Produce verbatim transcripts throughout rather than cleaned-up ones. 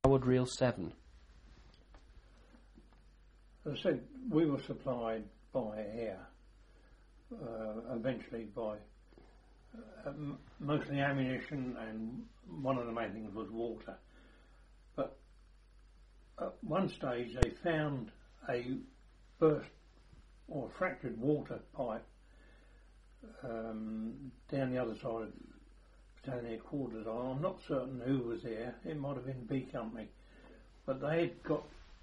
Howard Reel seven. As I said, we were supplied by air, uh, eventually by uh, m- mostly ammunition, and one of the main things was water. But at one stage they found a burst or fractured water pipe um, down the other side of Britannia quarters. I'm not certain who was there. It might have been B Company, but they had got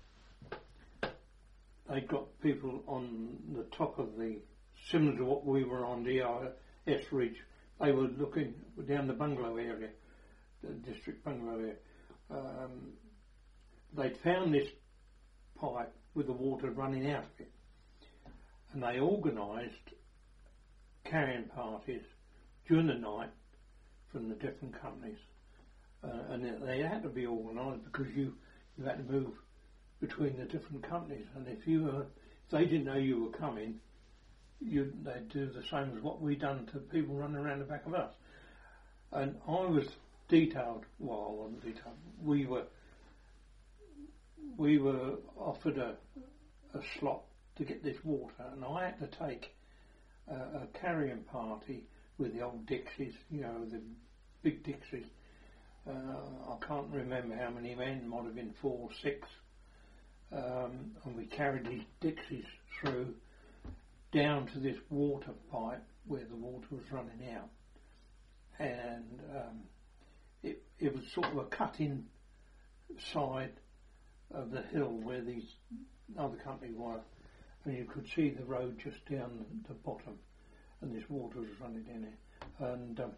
they'd got people on the top of the, similar to what we were on the S Ridge. They were looking down the bungalow area, the district bungalow area. Um, they'd found this pipe with the water running out of it, and they organised carrying parties during the night from the different companies, uh, and they had to be organised because you, you had to move between the different companies, and if you were, if they didn't know you were coming, you they'd do the same as what we done to people running around the back of us. And I was detailed, well I wasn't detailed, we were we were offered a, a slot to get this water, and I had to take a, a carrying party with the old Dixies, you know, the big Dixies. Uh, I can't remember how many men, might have been four or six. Um, and we carried these Dixies through down to this water pipe where the water was running out. And um, it, it was sort of a cut-in side of the hill where these other companies were. And you could see the road just down the bottom, and this water was running down there. And um,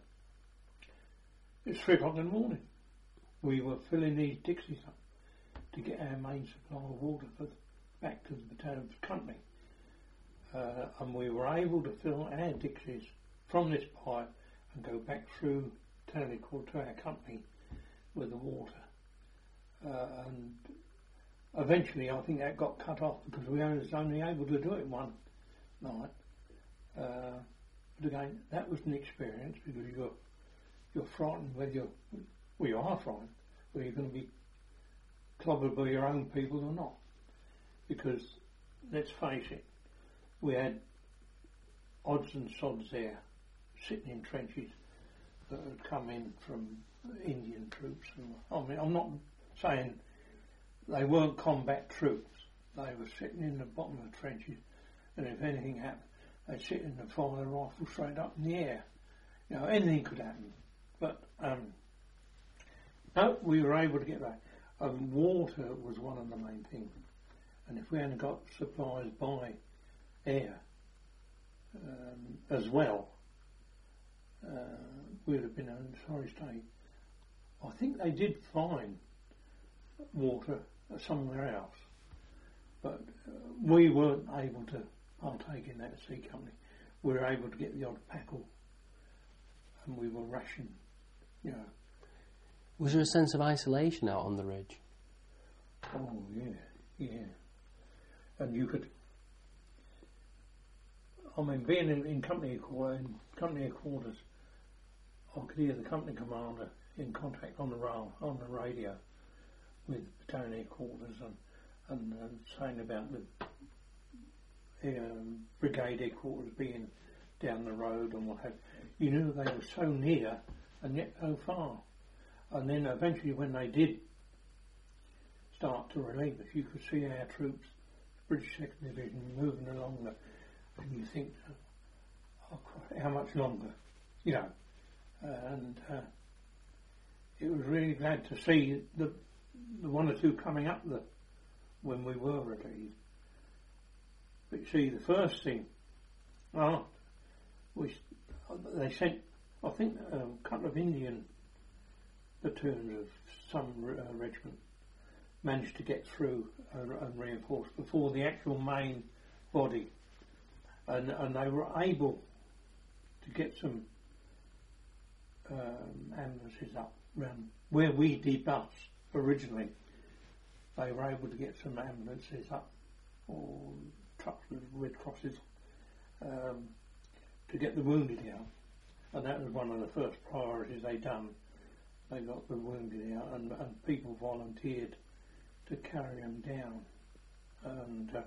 it's three o'clock in the morning. We were filling these Dixies up to get our main supply of water for the, back to the battalion company. Uh, and we were able to fill our Dixies from this pipe and go back through Townley Court to our company with the water. Uh, and eventually I think that got cut off because we was only able to do it one night. Uh, but again, that was an experience because you're you're frightened whether you're, well you are frightened whether you're going to be clobbered by your own people or not. Because let's face it, we had odds and sods there sitting in trenches that had come in from Indian troops. And I mean, I'm not saying they weren't combat troops. They were sitting in the bottom of the trenches, and if anything happened, they'd sit in and fire their rifle straight up in the air. You know, anything could happen. But um, no, we were able to get back. Um, water was one of the main things, and if we hadn't got supplies by air um, as well, uh, we would have been in a sorry state. I think they did find water somewhere else, but uh, we weren't able to partake in that C Company. We were able to get the odd packle, and we were rationed, you know. Was there a sense of isolation out on the ridge? Oh yeah, yeah. And you could, I mean, being in, in company in company quarters, I could hear the company commander in contact on the rail, on the radio with battalion headquarters, and and, and saying about the um, brigade headquarters being down the road and what have you. You knew they were so near and yet so far. And then eventually when they did start to relieve us, you could see our troops, British second Division, moving along the, and you think, oh, how much longer, you know. And uh, it was really glad to see the, the one or two coming up the, when we were relieved. But you see, the first thing, oh, we, they sent, I think, a couple of Indian platoons of some uh, regiment managed to get through uh, and reinforce before the actual main body, and, and they were able to get some um, ambulances up round where we debussed originally. They were able to get some ambulances up, or trucks with Red Crosses, um, to get the wounded out, and that was one of the first priorities they done. they got the wounded out, and, and people volunteered to carry them down. And uh,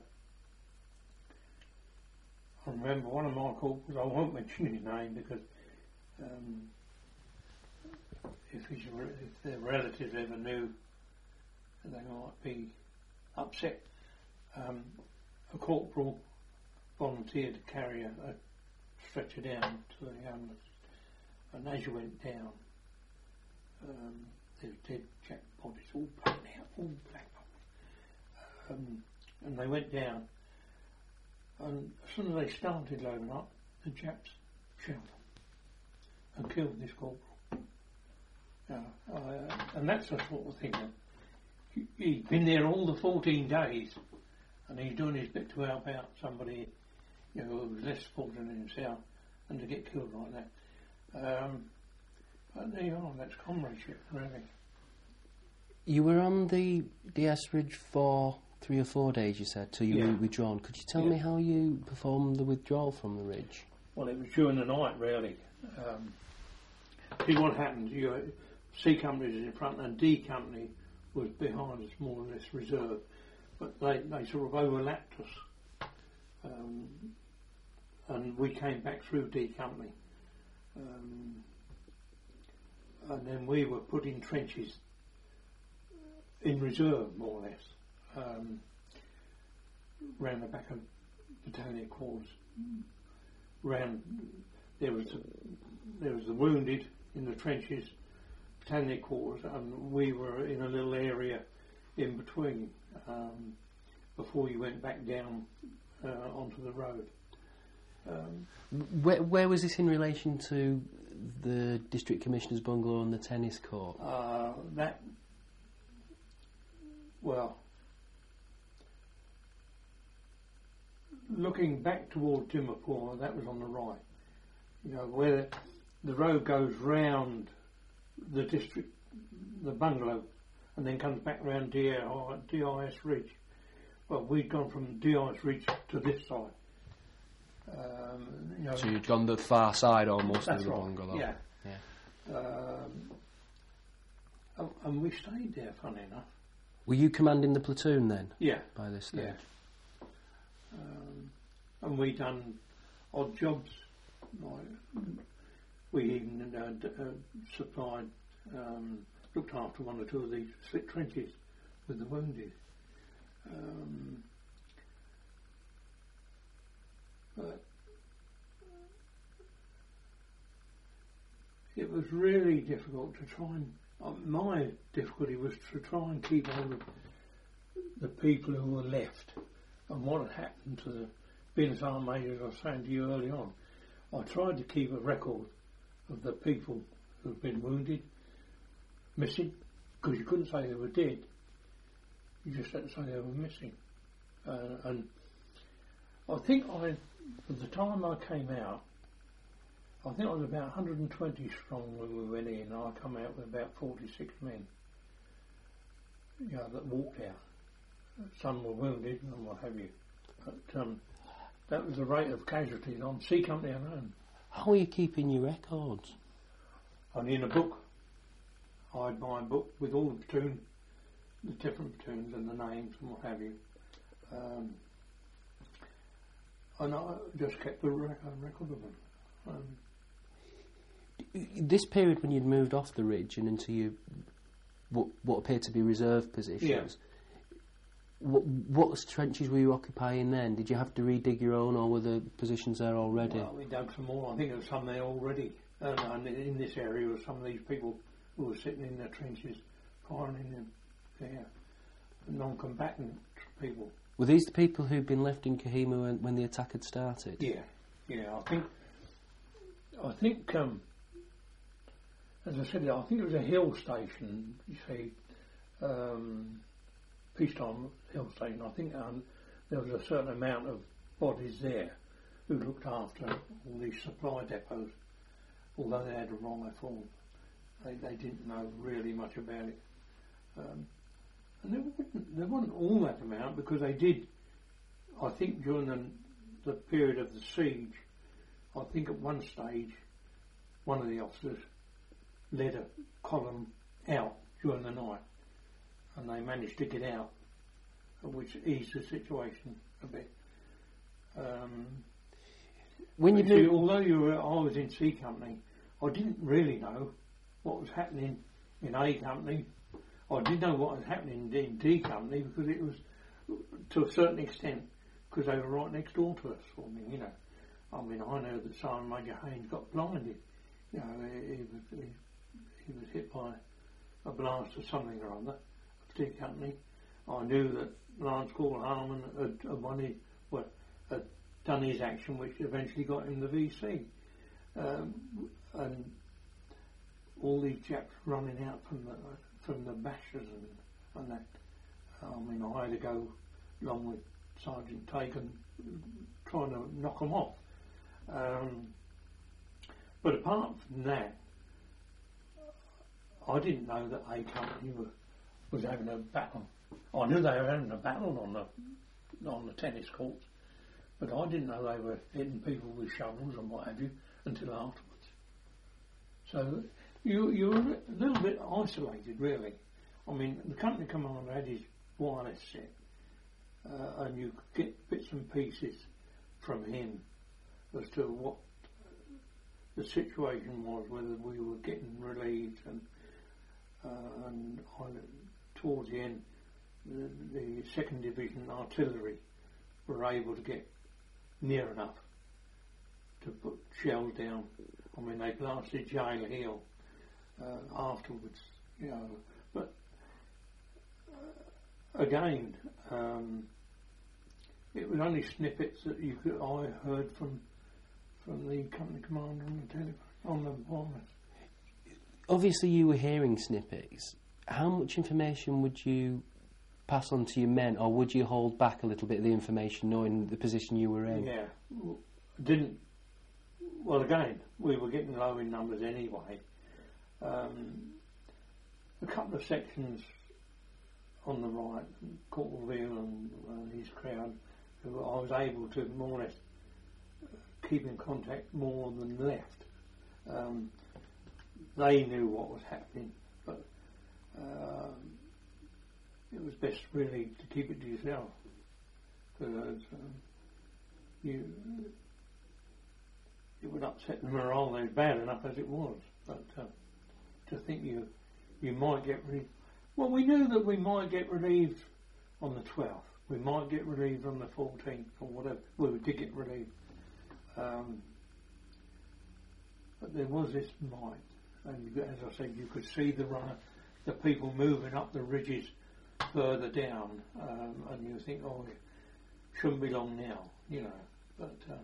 I remember one of my corporals, I won't mention his name because um, if, his, if their relatives ever knew, they might be upset. Um, a corporal volunteered to carry a, a stretcher down to the ambulance, and as you went down, um, there were dead Jap bodies, all black out, all black. Um, and they went down, and as soon as they started loading up, the Japs shelled them and killed this corporal. Uh, uh, and that's the sort of thing that he, he'd been there all the fourteen days, and he's doing his bit to help out somebody, you know, who was less fortunate than himself, and to get killed like that. Um, but there you are, that's comradeship, really. You were on the D S Ridge for three or four days, you said, till you yeah. were withdrawn. Could you tell yeah. me how you performed the withdrawal from the ridge? Well, it was during the night, really. Um, see what happened, you, C Company was in front and D Company was behind us, more or less reserved. But they, they sort of overlapped us. Um, and we came back through D Company. Um, and then we were put in trenches in reserve, more or less, um, round the back of battalion quarters. Round there was the, there was the wounded in the trenches, battalion quarters, and we were in a little area in between um, before you went back down uh, onto the road. Um, where, where was this in relation to the District Commissioner's bungalow and the tennis court? Uh, that, well, looking back towards Dimapur, that was on the right. You know, where the road goes round the district, the bungalow, and then comes back round D I S Ridge. Well, we'd gone from D I S Ridge to this side. Um, you know, so you'd gone the far side almost of the right, bungalow. Yeah. yeah. Um, and, and we stayed there, funny enough. Were you commanding the platoon then? Yeah. By this stage? Yeah. Um, and we done odd jobs. Like we even uh, d- uh, supplied, um, looked after one or two of these slit trenches with the wounded. Um, but it was really difficult to try and. Uh, my difficulty was to try and keep hold of the people who were left and what had happened to the being as Sergeant Major, as I was saying to you early on. I tried to keep a record of the people who'd been wounded, missing, because you couldn't say they were dead. You just had to say they were missing. Uh, and I think I, at the time I came out, I think I was about one hundred twenty strong when we went in, and I come out with about forty-six men, you know, that walked out. Some were wounded and what have you. But um, that was the rate of casualties on C Company alone. How are you keeping your records? Only in a book. I had my book with all the platoon, the different platoons and the names and what have you. Um, and I just kept the record, record of them. Um, this period when you'd moved off the ridge and into your what, what appeared to be reserve positions, yeah. what, what trenches were you occupying then? Did you have to redig your own, or were the positions there already? Well, we dug some more. I think there was some there already. And, and in this area were some of these people who were sitting in their trenches, firing in them there, non-combatant people. Were these the people who'd been left in Kohima when, when the attack had started? Yeah, yeah. I think, I think, um, as I said, I think it was a hill station. You see, um, peacetime hill station. I think um, there was a certain amount of bodies there who looked after all these supply depots. Although they had a rifle, they they didn't know really much about it. Um, and there wasn't, there wasn't all that amount, because they did, I think during the, the period of the siege, I think at one stage, one of the officers led a column out during the night, and they managed to get out, which eased the situation a bit. Um, when you see, do, although you were, I was in C Company, I didn't really know what was happening in A Company. I did know what was happening in D Company because it was, to a certain extent, because they were right next door to us. I mean, you know, I mean, I know that Sergeant Major Haynes got blinded. You know, he, he was he, he was hit by a blast or something or other of D Company. I knew that Lance Corporal Harmon had, had, wanted, well, had done his action, which eventually got him the V C. Um, and all these chaps running out from the from the bashers and, and that. I mean, I had to go along with Sergeant Taken, trying to knock them off. Um, but apart from that, I didn't know that A Company were, was having a battle. I knew they were having a battle on the on the tennis courts, but I didn't know they were hitting people with shovels and what have you until afterwards. So you you were a little bit isolated, really. I mean, the company commander had his wireless set, uh, and you could get bits and pieces from him as to what the situation was, whether we were getting relieved, and uh, and on, towards the end, the, the second division artillery were able to get near enough to put shells down. I mean, they blasted Jail Hill uh, afterwards, you know. But uh, again, um, it was only snippets that you could I heard from from the company commander on the telephone, on the wireless. Obviously, you were hearing snippets. How much information would you pass on to your men, or would you hold back a little bit of the information, knowing the position you were in? Yeah, didn't. Well, again, we were getting low in numbers anyway. Um, a couple of sections on the right, Corporal Veal and uh, his crowd, who I was able to more or less keep in contact more than left. Um, they knew what was happening, but um, it was best really to keep it to yourself, because um, you it would upset the morale. They was bad enough as it was, but uh, to think you you might get relieved. Well, we knew that we might get relieved on the twelfth. We might get relieved on the fourteenth or whatever. Well, we did get relieved. Um, but there was this might, and you, as I said, you could see the runner, the people moving up the ridges further down, um, and you think, oh, it shouldn't be long now, you know. But uh,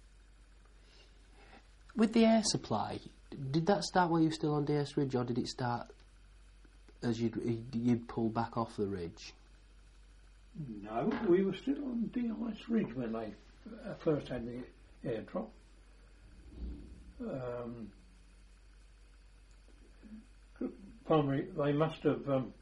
with the air supply, did that start while you were still on D S Ridge, or did it start as you'd, you'd pull back off the ridge? No, we were still on D S Ridge when they uh, first had the airdrop. Um, primary, they must have um,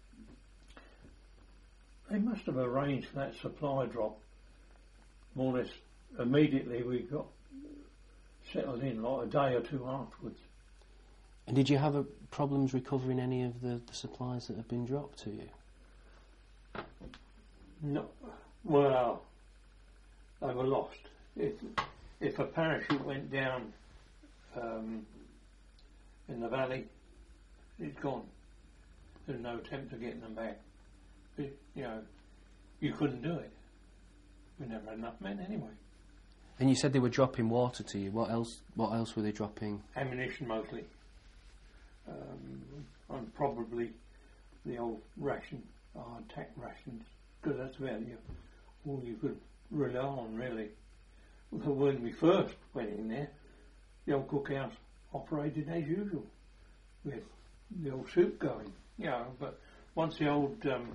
they must have arranged for that supply drop more or less immediately. We got settled in, like a day or two afterwards. And did you have a, problems recovering any of the, the supplies that have been dropped to you? No, well, they were lost. If if a parachute went down um, in the valley, it's gone. There's no attempt of getting them back. It, you know, you couldn't do it. We never had enough men anyway. And you said they were dropping water to you. What else? What else were they dropping? Ammunition mostly, um, and probably the old ration, hard tack rations, because that's about you, all you could rely on, really. When we first went in there, the old cookhouse operated as usual. We had the old soup going, you know, but once the old um,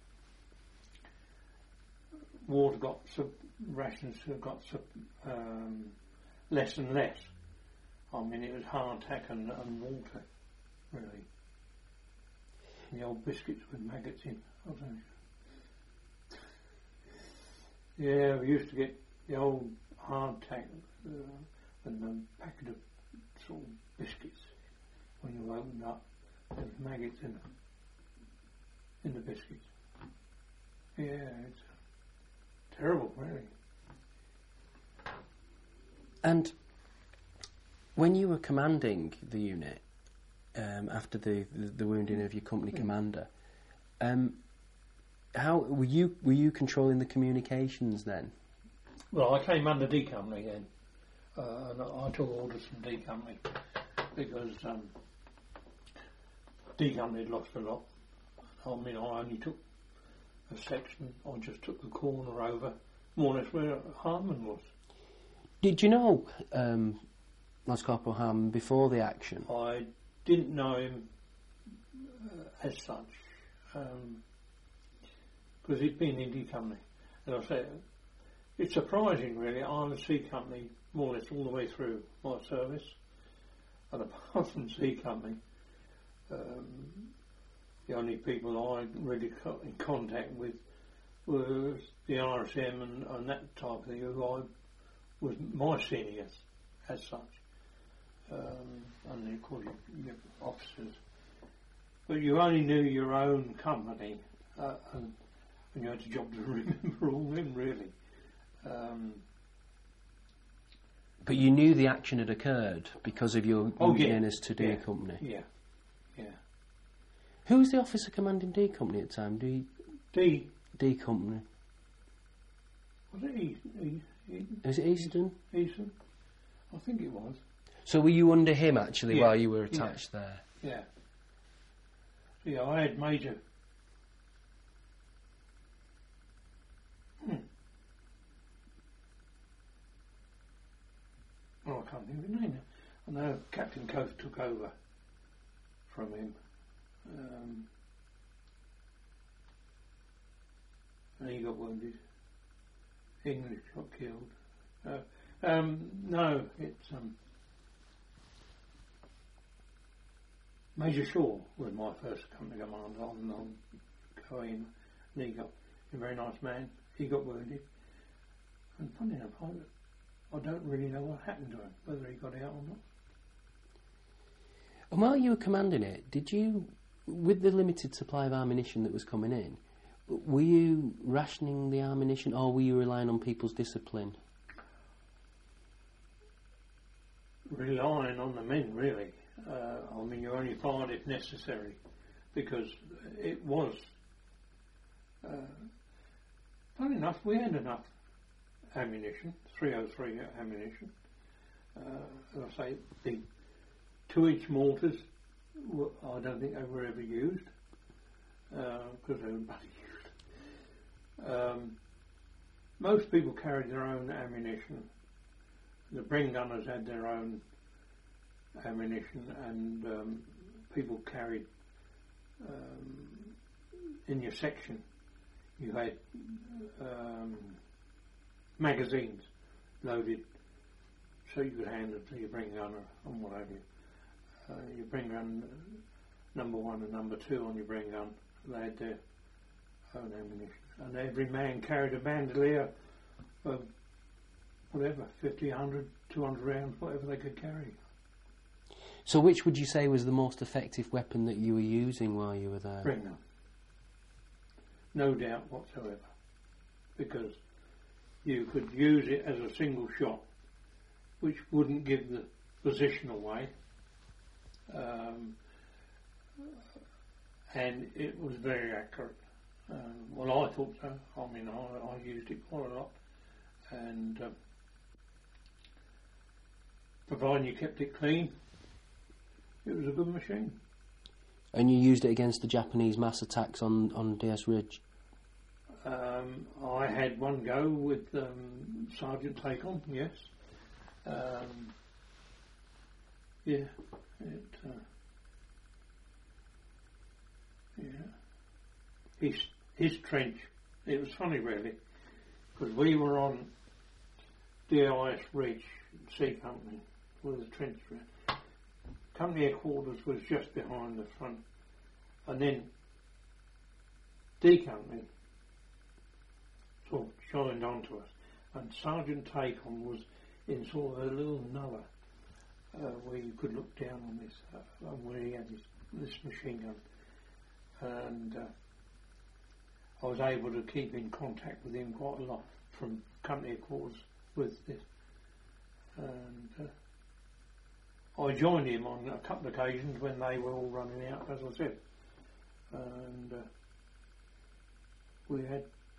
water got sub rations got sub, um, less and less. I mean, it was hardtack and, and water, really. And the old biscuits with maggots in. I don't know. Yeah, we used to get the old hardtack uh, and a packet of sort of biscuits when you opened up, there was maggots in, in the biscuits. Yeah, it's terrible, really. And when you were commanding the unit, um, after the, the, the wounding of your company mm. commander, um, how were you were you controlling the communications then? Well, I came under D Company then, uh, and I took orders from D Company because um, D Company had lost a lot. I mean, I only took a section. I just took the corner over, more or less where Hartman was. Did you know um, Lance Corporal Hartman before the action? I didn't know him uh, as such, because um, he'd been in D Company. And I say, it's surprising really, I was C Company more or less all the way through my service, and apart from C Company, um, the only people I really got in contact with was the R S M and, and that type of thing, who I was my seniors as such, um, and of course your, your officers. But you only knew your own company, uh, and, and you had a job to remember all them really. Um, but you knew the action had occurred because of your oh, yeah, nearness to D yeah, Company. Yeah, yeah. Who was the officer commanding D Company at the time? D. D. D Company. Was it E? e Was it Easton? Easton, I think it was. So were you under him actually yeah, while you were attached yeah, there? Yeah. So yeah, I had Major. Hmm. Oh, I can't think of his name now. I know Captain Coates took over from him. Um, and he got wounded. English got killed. Uh, um, no, it's um, Major Shaw was my first company commander on, on going, and he got a very nice man. He got wounded, and funny enough, I, I don't really know what happened to him, whether he got out or not. And while you were commanding it, did you, with the limited supply of ammunition that was coming in, were you rationing the ammunition, or were you relying on people's discipline? Relying on the men, really. Uh, I mean, you only fired if necessary, because it was. Uh, funny enough, we had enough ammunition, three oh three ammunition. Uh, as I say, the two-inch mortars, were, I don't think they were ever used, because uh, they were bloody used. Um, most people carried their own ammunition. The Bren gunners had their own ammunition, and um, people carried um, in your section. You had um, magazines loaded, so you could hand it to your Bren gunner and what have you. Uh, your Bren gun number one and number two on your Bren gun, they had their own ammunition. And every man carried a bandolier of whatever, fifty, one hundred, two hundred rounds, whatever they could carry. So which would you say was the most effective weapon that you were using while you were there? Bren gun. No doubt whatsoever. Because you could use it as a single shot, which wouldn't give the position away. Um, and it was very accurate. Uh, well, I thought so. I mean, I, I used it quite a lot, and uh, providing you kept it clean, it was a good machine. And you used it against the Japanese mass attacks on, on D S Ridge? Um, I had one go with um, Sergeant Take-On, yes. Um, yeah, it, uh, yeah. His, his trench, it was funny really, because we were on D I S Ridge, C Company, with the trench. Company headquarters was just behind the front, and then D Company sort of joined onto us, and Sergeant Take-On was in sort of a little nullah uh, where you could look down on this, uh, where he had this, this machine gun, and uh, I was able to keep in contact with him quite a lot from company headquarters with this, and uh, I joined him on a couple of occasions when they were all running out, as I said, and uh, we had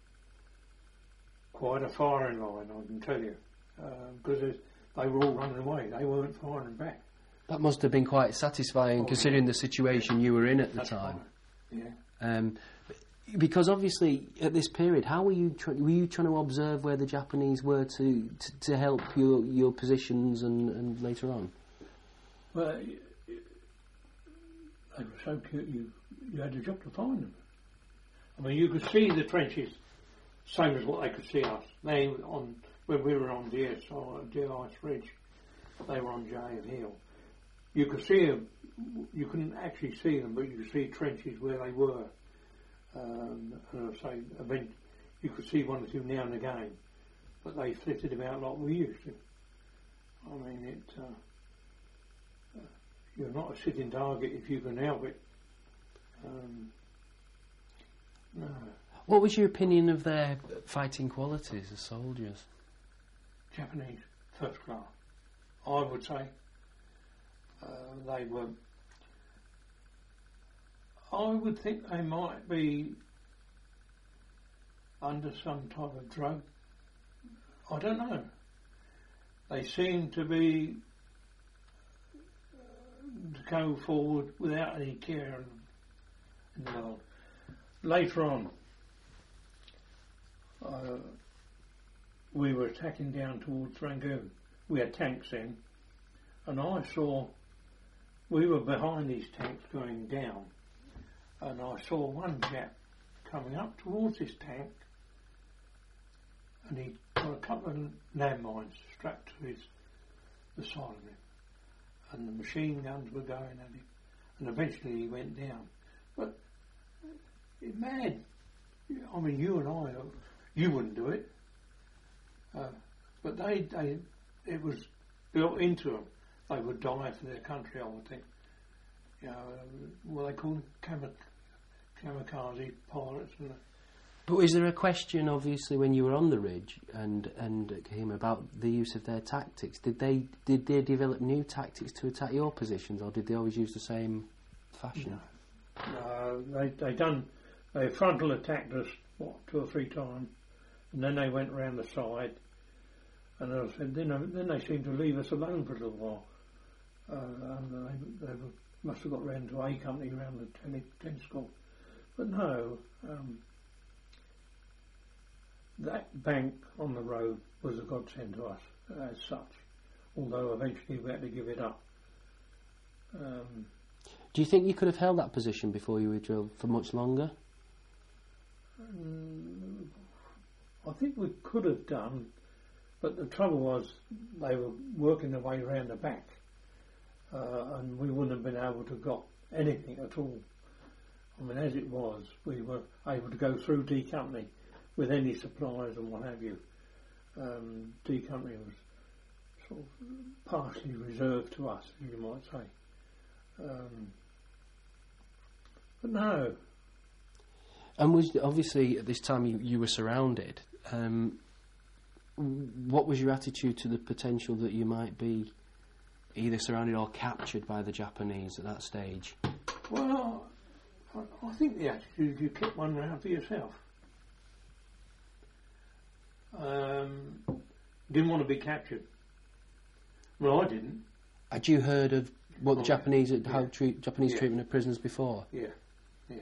quite a firing line, I can tell you, because uh, they were all running away. They weren't firing back. That must have been quite satisfying, oh, considering yeah. the situation you were in at the That's time. Right. Yeah. Um, because obviously, at this period, how were you? Tr- were you trying to observe where the Japanese were to to, to help your your positions and, and later on? Well, they were so cute. You you had a job to find them. I mean, you could see the trenches, same as what they could see us. They on when we were on D S D Ice Ridge, they were on J F Hill. You could see them. You couldn't actually see them, but you could see trenches where they were. Um, and I say, event, you could see one or two now and again, but they flitted about like we used to. I mean, it. Uh, uh, you're not a sitting target if you can help it. Um, no. What was your opinion of their fighting qualities as soldiers? Japanese, first class. I would say uh, they were. I would think they might be under some type of drug. I don't know. They seem to be uh, to go forward without any care in the world. Later on, uh, we were attacking down towards Rangoon. We had tanks in, and I saw we were behind these tanks going down, and I saw one chap coming up towards this tank, and he'd got a couple of landmines strapped to his the side of him, and the machine guns were going at him, and eventually he went down. But it's mad. I mean, you and I, you wouldn't do it, uh, but they, they, it was built into them. They would die for their country, I would think. You know, uh, what they call kamik- kamikaze pilots. And but is there a question, obviously, when you were on the ridge and and came about the use of their tactics? Did they did they develop new tactics to attack your positions, or did they always use the same fashion? No, no they they done they frontal attacked us what two or three times, and then they went round the side. And as I said, then then they seemed to leave us alone for a little while. Uh, and they, they were, must have got round to A Company around the ten, ten school. But no, um, that bank on the road was a godsend to us as such, although eventually we had to give it up. Um, Do you think you could have held that position before you were drilled for much longer? Um, I think we could have done, but the trouble was they were working their way around the back, uh, and we wouldn't have been able to got anything at all. I mean, as it was, we were able to go through D Company with any supplies and what have you. Um, D Company was sort of partially reserved to us, as you might say. Um, but no. And was obviously at this time you, you were surrounded. Um, what was your attitude to the potential that you might be either surrounded or captured by the Japanese at that stage? Well, I, I think the attitude is you kept one round for yourself. Um, didn't want to be captured. Well, I didn't. Had you heard of what the oh, Japanese yeah. how treat, Japanese yeah. treatment of prisoners before? Yeah, yeah.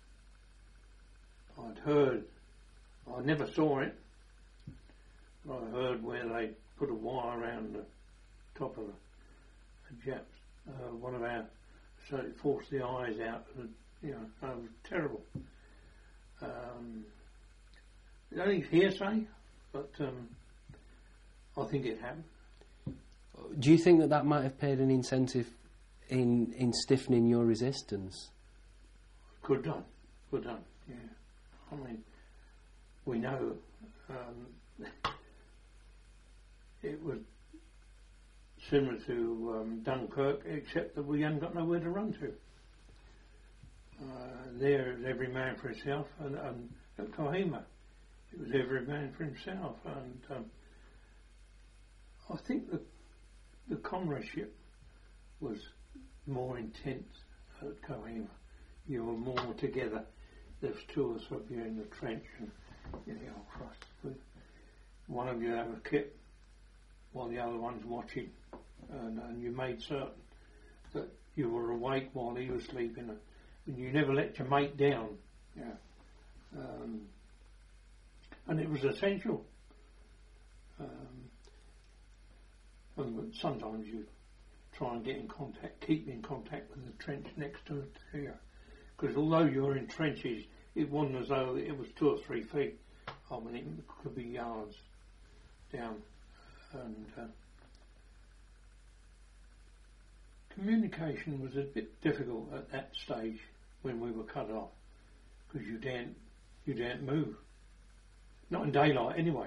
I'd heard. I never saw it. But I heard where they put a wire around the top of a, a Jap. Uh, one of our so it forced the eyes out. And, you know, it was terrible. Um, it's only hearsay, but um, I think it happened. Do you think that that might have paid an incentive in in stiffening your resistance? Could done, could done. Yeah, I mean, we know um, it was similar to um, Dunkirk, except that we hadn't got nowhere to run to. Uh, there it was every man for himself, and, and at Kohima it was every man for himself, and um, I think the the comradeship was more intense at Kohima. You were more together. There's two of us of you in the trench, and you know, Christ, with one of you have a kit while the other one's watching, and, and you made certain that you were awake while he was sleeping, and you never let your mate down. Yeah, um, and it was essential. Um, and sometimes you try and get in contact, keep in contact with the trench next to it here, because although you're in trenches, it wasn't as though it was two or three feet. I mean, it could be yards down, and uh, communication was a bit difficult at that stage when we were cut off, because you daren't, you daren't move, not in daylight anyway.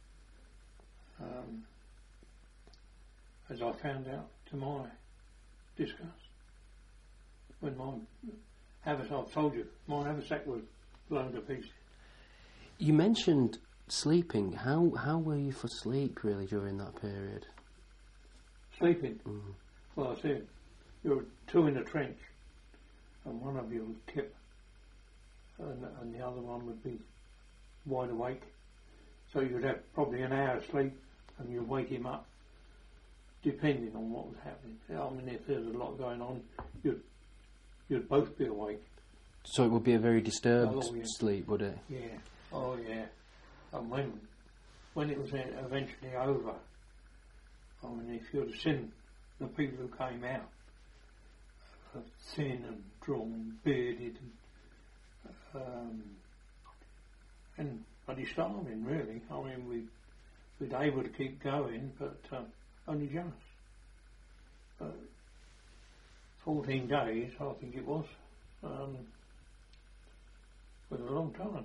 Um, as I found out to my disgust, when my haversack, I've told you, my haversack was blown to pieces. You mentioned sleeping. How how were you for sleep really during that period? Sleeping? Mm. Well, I said, you were two in a trench, and one of you would kip, and, and the other one would be wide awake. So you'd have probably an hour's sleep, and you'd wake him up, depending on what was happening. I mean, if there was a lot going on, you'd you'd both be awake. So it would be a very disturbed Oh, yeah. sleep, would it? Yeah. Oh, yeah. And when when it was eventually over, I mean, if you'd have seen the people who came out, uh, thin and drawn, bearded, and, um, and bloody starving, really. I mean, we we'd able to keep going, but uh, only just. But fourteen days, I think it was, um, was a long time.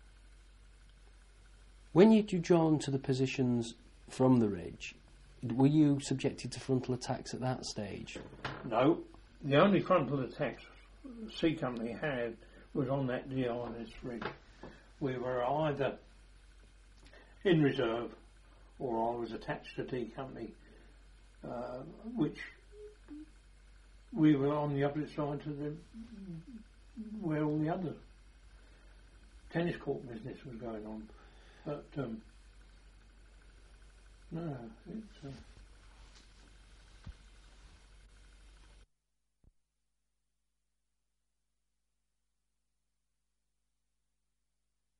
When you you drawn to the positions from the ridge, were you subjected to frontal attacks at that stage? No, the only frontal attacks C Company had was on that D R N S ridge. We were either in reserve or I was attached to D Company, uh, which we were on the opposite side to the where all the other tennis court business was going on. But um, no, it's. Uh,